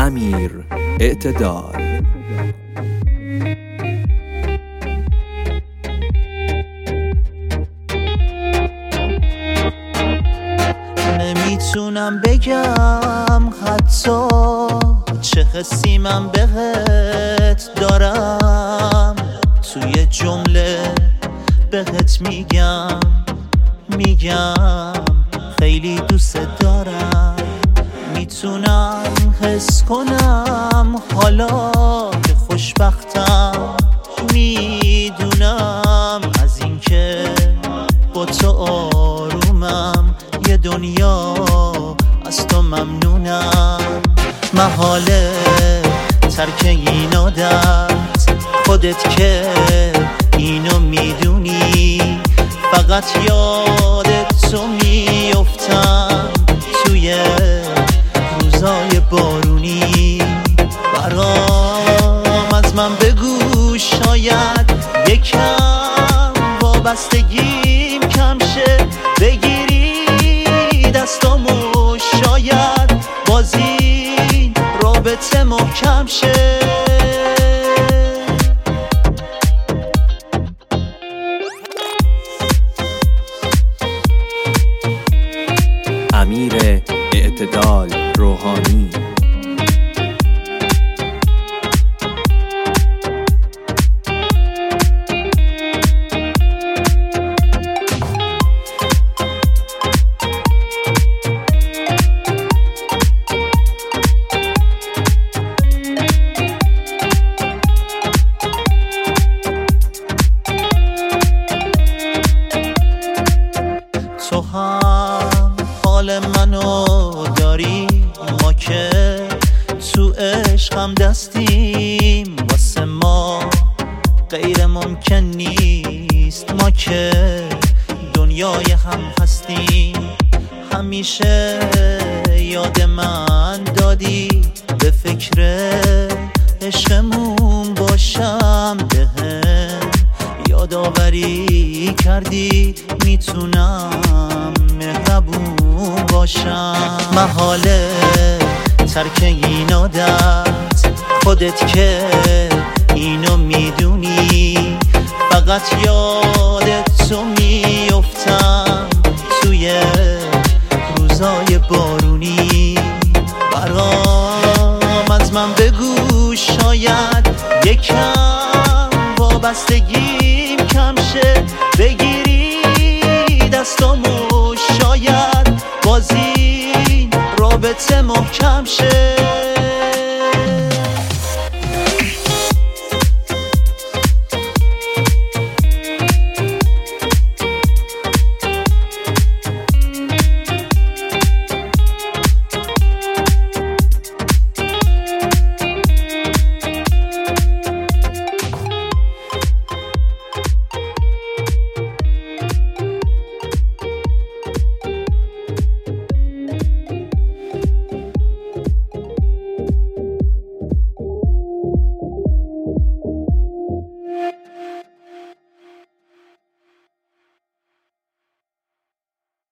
امیر اعتدال. نمیتونم بگم حتی چه حسی من بهت دارم، توی جمله بهت میگم خیلی دوست دارم. میتونم حس کنم حالا که خوشبختم، میدونم از اینکه با تو آرومم، یه دنیا از تو ممنونم. محاله ترک این عادت، خودت که اینو میدونی، فقط یادت تو میافتم توی روزای بارونی. برام از من بگو شاید یکم وابستگیم کم شه، بگیری دستامو شاید بازی رابطه محکم شه. امیر اعتدال روحانی. تو هم حال منو داری، ما که تو عشقم دستیم، واسه ما غیر ممکن نیست، ما که دنیای هم هستیم. همیشه یاد من دادی، به فکر عشقمون باشم، بهم یادآوری کردی میتونم مهربون باشم. محاله ترک این عادت، خودت که اینو میدونی، فقط یادت تو میافتم توی روزای بارونی. برام از من بگو شاید یکم وابستگیم کم شه، بگیری دستامو شاید بازی رابطه محکم شه.